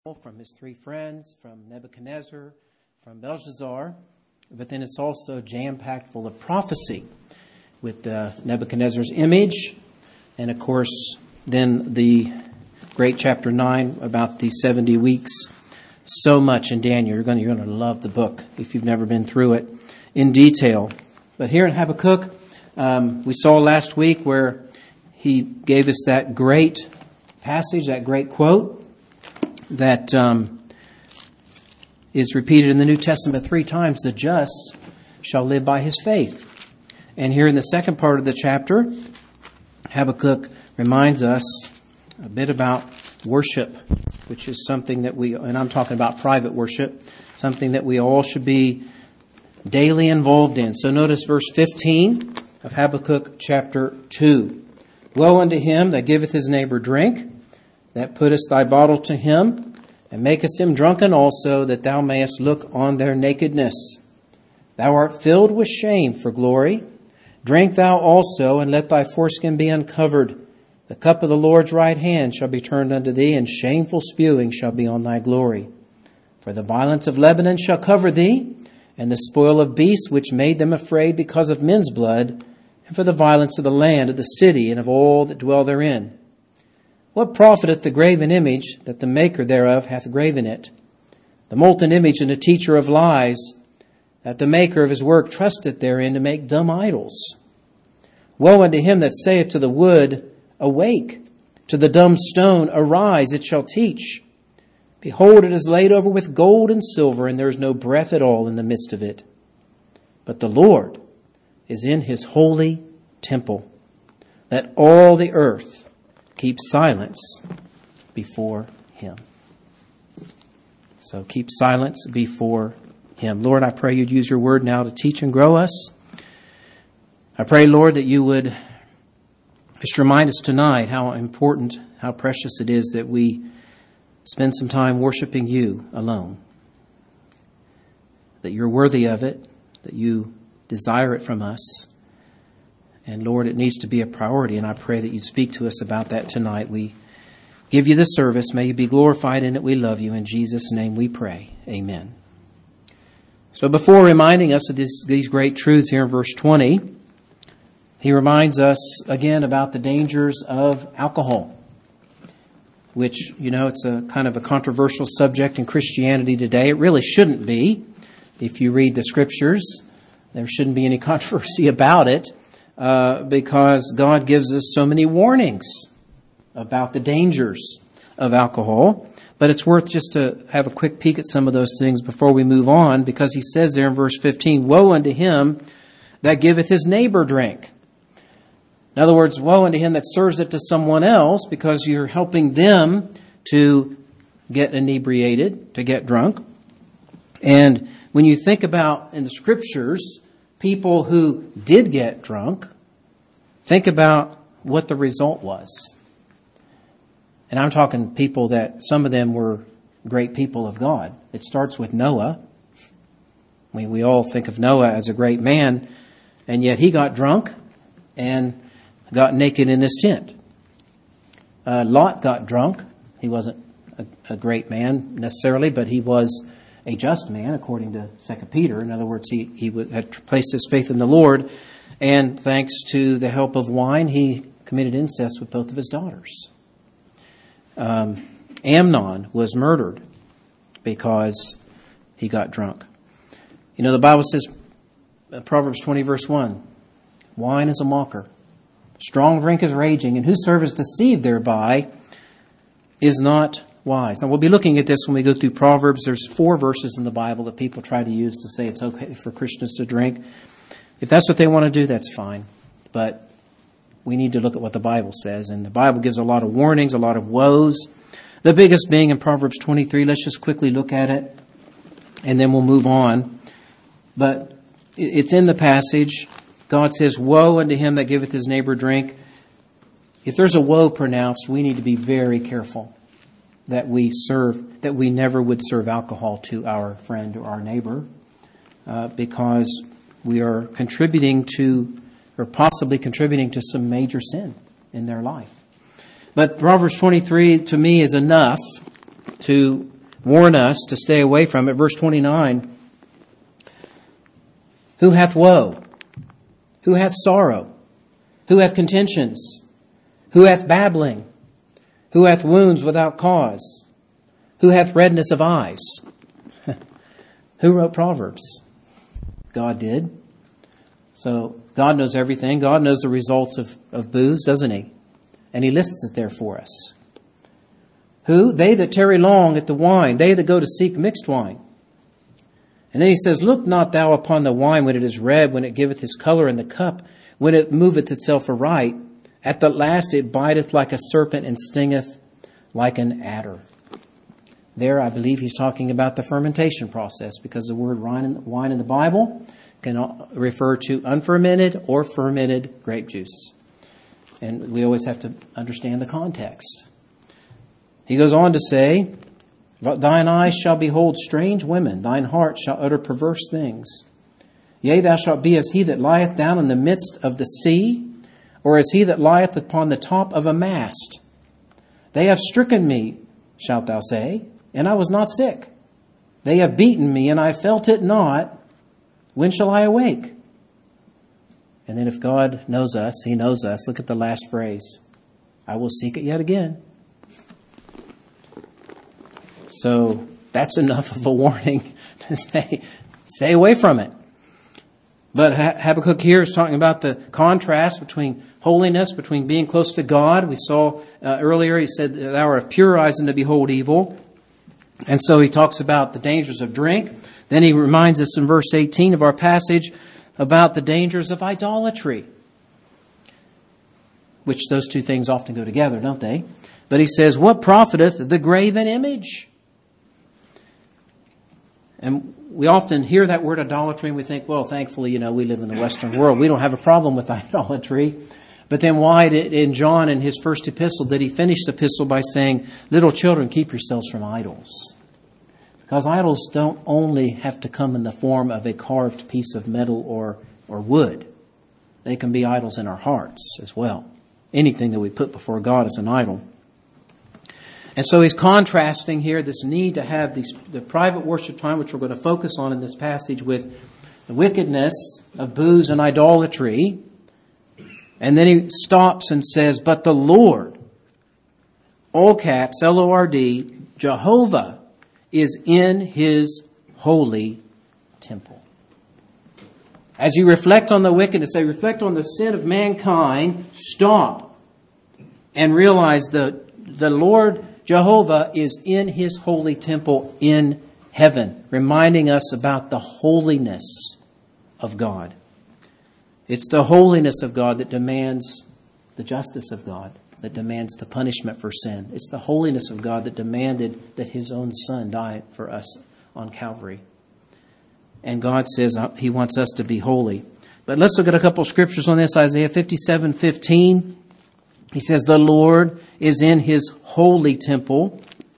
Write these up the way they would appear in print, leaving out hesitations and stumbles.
from his three friends, from Nebuchadnezzar, from Belshazzar, but then it's also jam-packed full of prophecy with Nebuchadnezzar's image, and of course then the great chapter 9 about the 70 weeks. So much in Daniel. You're going to love the book if you've never been through it in detail. But here in Habakkuk, we saw last week where he gave us that great passage, that great quote that is repeated in the New Testament 3 times. The just shall live by his faith. And here in the second part of the chapter, Habakkuk reminds us a bit about worship, which is something that and I'm talking about private worship, something that we all should be daily involved in. So notice verse 15 of Habakkuk chapter 2. Woe unto him that giveth his neighbor drink, that puttest thy bottle to him, and makest him drunken also, that thou mayest look on their nakedness. Thou art filled with shame for glory. Drink thou also, and let thy foreskin be uncovered. The cup of the Lord's right hand shall be turned unto thee, and shameful spewing shall be on thy glory. For the violence of Lebanon shall cover thee, and the spoil of beasts which made them afraid because of men's blood, and for the violence of the land, of the city, and of all that dwell therein. What profiteth the graven image that the maker thereof hath graven it? The molten image and the teacher of lies, that the maker of his work trusteth therein to make dumb idols. Woe unto him that saith to the wood, Awake! To the dumb stone, Arise, it shall teach. Behold, it is laid over with gold and silver, and there is no breath at all in the midst of it. But the Lord is in his holy temple. Let all the earth keep silence before him. So keep silence before him. Lord, I pray you'd use your word now to teach and grow us. I pray, Lord, that you would just remind us tonight how important, how precious it is that we spend some time worshiping you alone. That you're worthy of it, that you desire it from us. And Lord, it needs to be a priority, and I pray that you speak to us about that tonight. We give you this service. May you be glorified in it. We love you. In Jesus' name we pray. Amen. So before reminding us of these great truths here in verse 20, he reminds us again about the dangers of alcohol, which, it's a kind of a controversial subject in Christianity today. It really shouldn't be. If you read the scriptures, there shouldn't be any controversy about it. Because God gives us so many warnings about the dangers of alcohol. But it's worth just to have a quick peek at some of those things before we move on, because he says there in verse 15, Woe unto him that giveth his neighbor drink. In other words, woe unto him that serves it to someone else, because you're helping them to get inebriated, to get drunk. And when you think about in the scriptures, people who did get drunk, think about what the result was. And I'm talking people that some of them were great people of God. It starts with Noah. We all think of Noah as a great man, and yet he got drunk and got naked in his tent. Lot got drunk. He wasn't a great man necessarily, but he was a just man, according to 2 Peter. In other words, he had placed his faith in the Lord, and thanks to the help of wine, he committed incest with both of his daughters. Amnon was murdered because he got drunk. The Bible says, Proverbs 20, verse 1, Wine is a mocker, strong drink is raging, and whosoever is deceived thereby is not wise. Now, we'll be looking at this when we go through Proverbs. There's 4 verses in the Bible that people try to use to say it's okay for Christians to drink. If that's what they want to do, that's fine. But we need to look at what the Bible says. And the Bible gives a lot of warnings, a lot of woes. The biggest being in Proverbs 23. Let's just quickly look at it, and then we'll move on. But it's in the passage. God says, Woe unto him that giveth his neighbor drink. If there's a woe pronounced, we need to be very careful that we never would serve alcohol to our friend or our neighbor, because we are contributing to, or possibly contributing to, some major sin in their life. But Proverbs 23 to me is enough to warn us to stay away from it. Verse 29, who hath woe? Who hath sorrow? Who hath contentions? Who hath babbling? Who hath wounds without cause? Who hath redness of eyes? Who wrote Proverbs? God did. So God knows everything. God knows the results of booze, doesn't He? And He lists it there for us. Who? They that tarry long at the wine. They that go to seek mixed wine. And then He says, look not thou upon the wine when it is red, when it giveth his color in the cup, when it moveth itself aright. At the last it biteth like a serpent and stingeth like an adder. There, I believe He's talking about the fermentation process, because the word wine in the Bible can refer to unfermented or fermented grape juice. And we always have to understand the context. He goes on to say, thine eyes shall behold strange women, thine heart shall utter perverse things. Yea, thou shalt be as he that lieth down in the midst of the sea, or as he that lieth upon the top of a mast. They have stricken me, shalt thou say, and I was not sick. They have beaten me, and I felt it not. When shall I awake? And then if God knows us, He knows us. Look at the last phrase. I will seek it yet again. So that's enough of a warning to say, stay away from it. But Habakkuk here is talking about the contrast between holiness, between being close to God. We saw earlier, he said, thou art of pure eyes and to behold evil. And so he talks about the dangers of drink. Then he reminds us in verse 18 of our passage about the dangers of idolatry, which those two things often go together, don't they? But he says, what profiteth the graven image? And we often hear that word idolatry and we think, well, thankfully, we live in the Western world. We don't have a problem with idolatry. But then why did, in John, in his first epistle, did he finish the epistle by saying, little children, keep yourselves from idols? Because idols don't only have to come in the form of a carved piece of metal or wood. They can be idols in our hearts as well. Anything that we put before God is an idol. And so he's contrasting here this need to have the private worship time, which we're going to focus on in this passage, with the wickedness of booze and idolatry. And then he stops and says, but the Lord, all caps, L-O-R-D, Jehovah, is in His holy temple. As you reflect on the wickedness, they reflect on the sin of mankind, stop and realize the Lord Jehovah is in His holy temple in heaven, reminding us about the holiness of God. It's the holiness of God that demands the justice of God, that demands the punishment for sin. It's the holiness of God that demanded that His own Son die for us on Calvary. And God says He wants us to be holy. But let's look at a couple of scriptures on this. Isaiah 57:15. He says, the Lord is in His holy temple.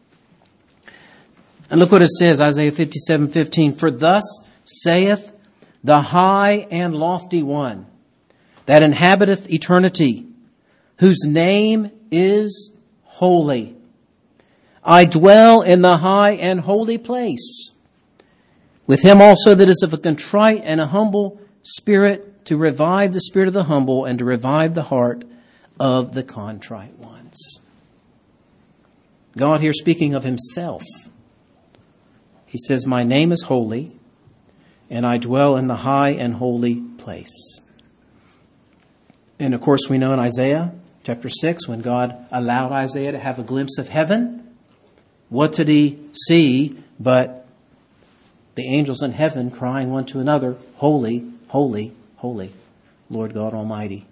And look what it says, Isaiah 57:15. For thus saith the high and lofty one that inhabiteth eternity, whose name is holy. I dwell in the high and holy place, with him also that is of a contrite and a humble spirit, to revive the spirit of the humble and to revive the heart of the contrite ones. God here speaking of Himself. He says, my name is holy, and I dwell in the high and holy place. And of course we know in Isaiah chapter 6, when God allowed Isaiah to have a glimpse of heaven, what did he see but the angels in heaven crying one to another, holy, holy, holy, Lord God Almighty.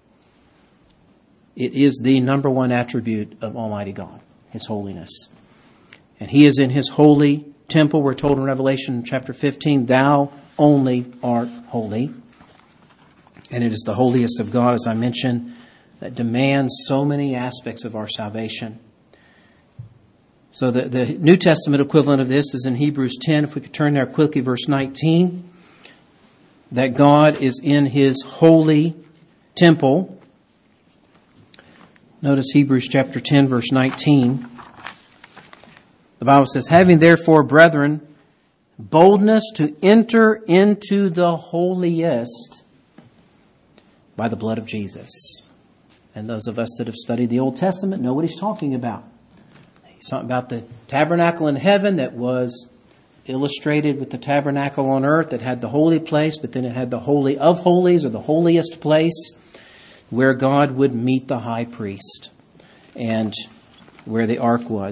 It is the number one attribute of Almighty God, His holiness. And He is in His holy temple. We're told in Revelation chapter 15, thou only art holy. And it is the holiest of God, as I mentioned, that demands so many aspects of our salvation. So the New Testament equivalent of this is in Hebrews 10. If we could turn there quickly, verse 19. That God is in His holy temple. Notice Hebrews chapter 10, verse 19. The Bible says, having therefore, brethren, boldness to enter into the holiest by the blood of Jesus. And those of us that have studied the Old Testament know what he's talking about. He's talking about the tabernacle in heaven that was illustrated with the tabernacle on earth that had the holy place, but then it had the Holy of Holies, or the holiest place, where God would meet the high priest and where the ark was.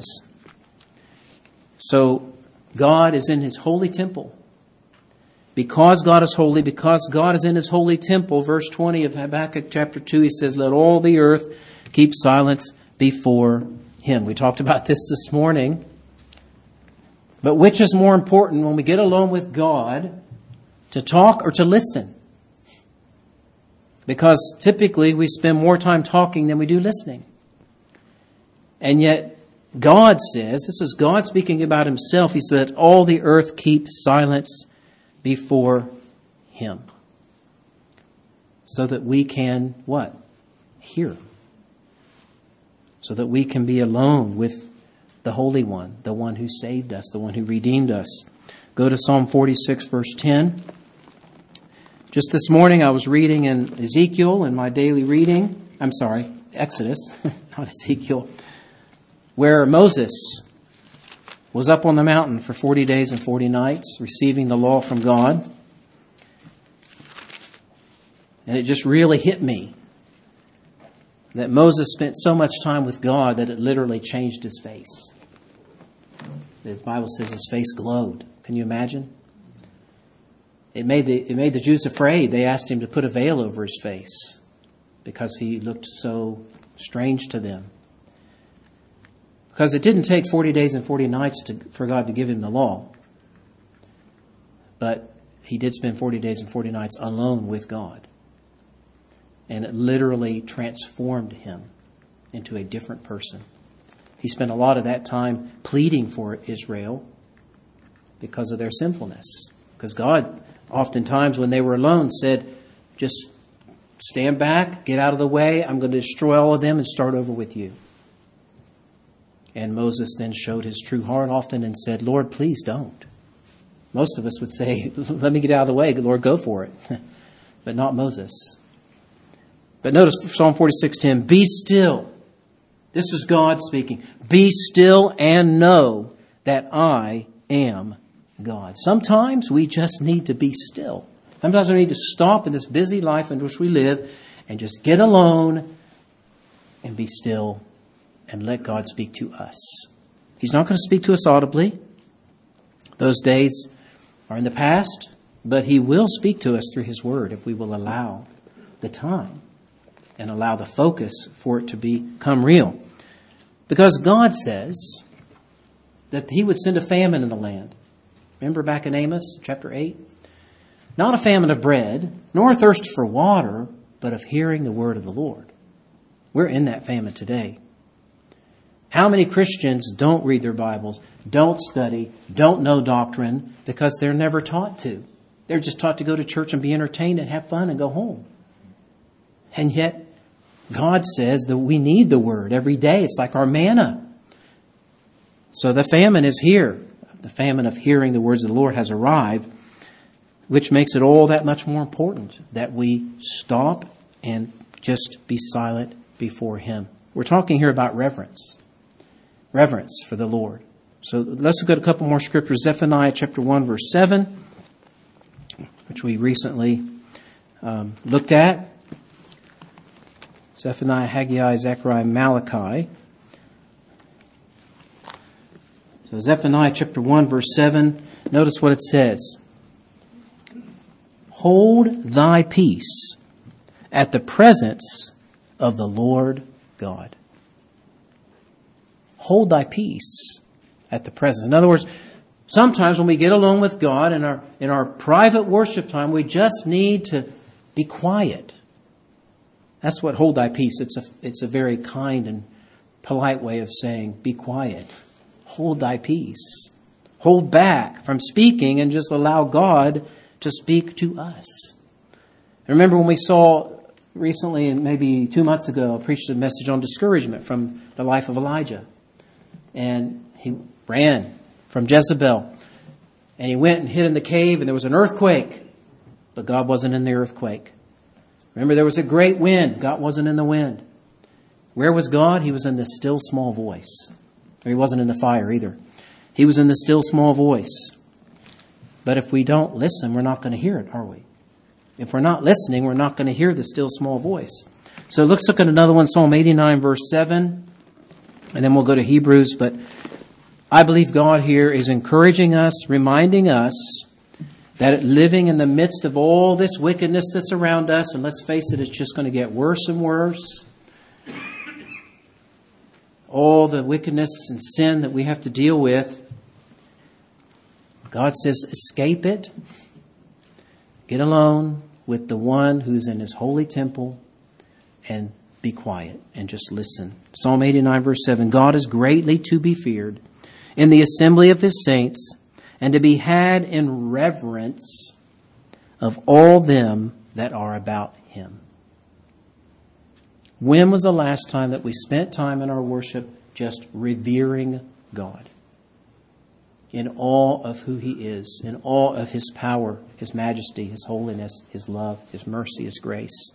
So God is in his holy temple. Because God is holy, because God is in his holy temple, verse 20 of Habakkuk chapter 2, he says, let all the earth keep silence before him. We talked about this morning. But which is more important when we get alone with God, to talk or to listen? Because typically we spend more time talking than we do listening. And yet God says, this is God speaking about himself, he said, all the earth keep silence before him. So that we can, what? Hear. So that we can be alone with the Holy One, the one who saved us, the one who redeemed us. Go to Psalm 46, verse 10. Just this morning I was reading in Ezekiel in my daily reading. Exodus, not Ezekiel. Where Moses was up on the mountain for 40 days and 40 nights, receiving the law from God. And it just really hit me that Moses spent so much time with God that it literally changed his face. The Bible says his face glowed. Can you imagine? It made the Jews afraid. They asked him to put a veil over his face because he looked so strange to them. Because it didn't take 40 days and 40 nights for God to give him the law. But he did spend 40 days and 40 nights alone with God. And it literally transformed him into a different person. He spent a lot of that time pleading for Israel because of their sinfulness. Because God, oftentimes when they were alone, said, just stand back, get out of the way. I'm going to destroy all of them and start over with you. And Moses then showed his true heart often and said, Lord, please don't. Most of us would say, let me get out of the way. Lord, go for it. But not Moses. But notice Psalm 46:10, be still. This is God speaking. Be still and know that I am God. Sometimes we just need to be still. Sometimes we need to stop in this busy life in which we live and just get alone and be still and let God speak to us. He's not going to speak to us audibly. Those days are in the past, but he will speak to us through his word if we will allow the time and allow the focus for it to become real. Because God says that he would send a famine in the land. Remember back in Amos chapter 8? Not a famine of bread, nor a thirst for water, but of hearing the word of the Lord. We're in that famine today. How many Christians don't read their Bibles, don't study, don't know doctrine because they're never taught to? They're just taught to go to church and be entertained and have fun and go home. And yet, God says that we need the Word every day. It's like our manna. So the famine is here. The famine of hearing the words of the Lord has arrived, which makes it all that much more important that we stop and just be silent before Him. We're talking here about reverence. Reverence for the Lord. So let's look at a couple more scriptures. Zephaniah chapter 1, verse 7, which we recently looked at. Zephaniah, Haggai, Zechariah, Malachi. So Zephaniah chapter 1, verse 7, notice what it says. Hold thy peace at the presence of the Lord God. Hold thy peace at the presence. In other words, sometimes when we get alone with God in our private worship time, we just need to be quiet. That's what hold thy peace. It's a very kind and polite way of saying be quiet. Hold thy peace. Hold back from speaking and just allow God to speak to us. Remember when we saw recently, and maybe 2 months ago, I preached a message on discouragement from the life of Elijah. And ran from Jezebel. And he went and hid in the cave, and there was an earthquake. But God wasn't in the earthquake. Remember, there was a great wind. God wasn't in the wind. Where was God? He was in the still small voice. Or he wasn't in the fire either. He was in the still small voice. But if we don't listen, we're not going to hear it, are we? If we're not listening, we're not going to hear the still small voice. So let's look at another one, Psalm 89, verse 7. And then we'll go to Hebrews. But I believe God here is encouraging us, reminding us that living in the midst of all this wickedness that's around us, and let's face it, it's just going to get worse and worse. All the wickedness and sin that we have to deal with, God says, escape it. Get alone with the one who's in his holy temple and be quiet and just listen. Psalm 89, verse 7, God is greatly to be feared in the assembly of his saints, and to be had in reverence of all them that are about him. When was the last time that we spent time in our worship just revering God? In awe of who he is, in awe of his power, his majesty, his holiness, his love, his mercy, his grace.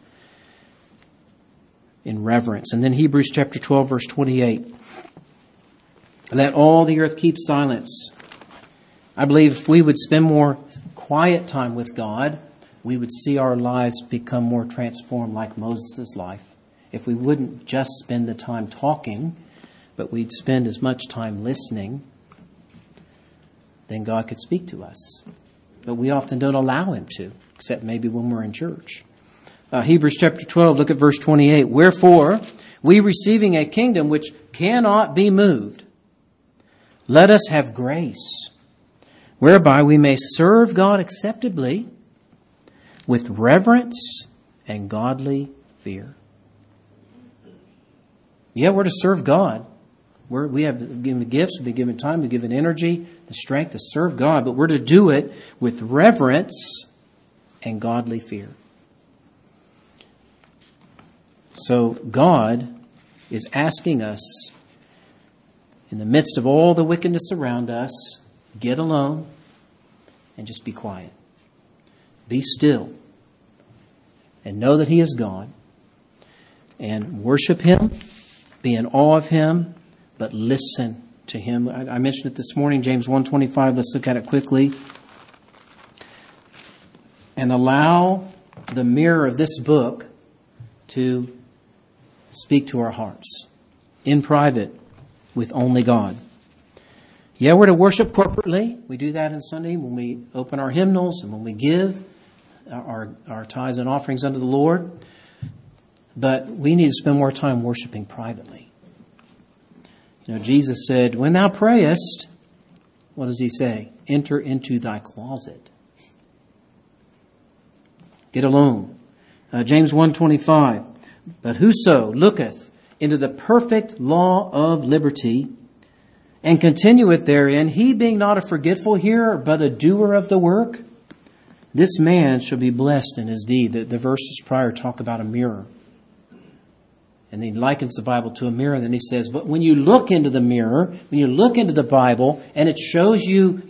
In reverence. And then Hebrews chapter 12, verse 28. Let all the earth keep silence. I believe if we would spend more quiet time with God, we would see our lives become more transformed like Moses' life. If we wouldn't just spend the time talking, but we'd spend as much time listening, then God could speak to us. But we often don't allow him to, except maybe when we're in church. Hebrews chapter 12, look at verse 28. Wherefore, we receiving a kingdom which cannot be moved, let us have grace, whereby we may serve God acceptably with reverence and godly fear. Yeah, we're to serve God. We have been given gifts, we've been given time, we've been given energy, the strength to serve God, but we're to do it with reverence and godly fear. So God is asking us, in the midst of all the wickedness around us, get alone and just be quiet. Be still and know that he is God, and worship him, be in awe of him, but listen to him. I mentioned it this morning, James 1:25. Let's look at it quickly. And allow the mirror of this book to speak to our hearts in private with only God. Yeah, we're to worship corporately. We do that on Sunday when we open our hymnals and when we give our tithes and offerings unto the Lord. But we need to spend more time worshiping privately. You know, Jesus said, when thou prayest, what does he say? Enter into thy closet. Get alone. James 1:25. But whoso looketh into the perfect law of liberty and continueth therein, he being not a forgetful hearer, but a doer of the work, this man shall be blessed in his deed. The verses prior talk about a mirror. And he likens the Bible to a mirror. And then he says, but when you look into the mirror, when you look into the Bible, and it shows you,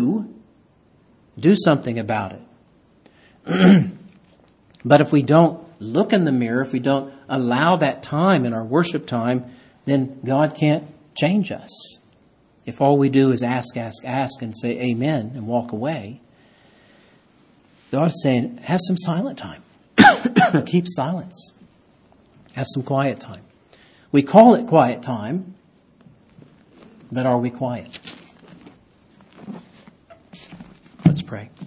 do something about it. But if we don't look in the mirror, if we don't allow that time in our worship time, then God can't change us. If all we do is ask, and say amen and walk away, God's saying, have some silent time. Keep silence. Have some quiet time. We call it quiet time, but are we quiet? Let's pray.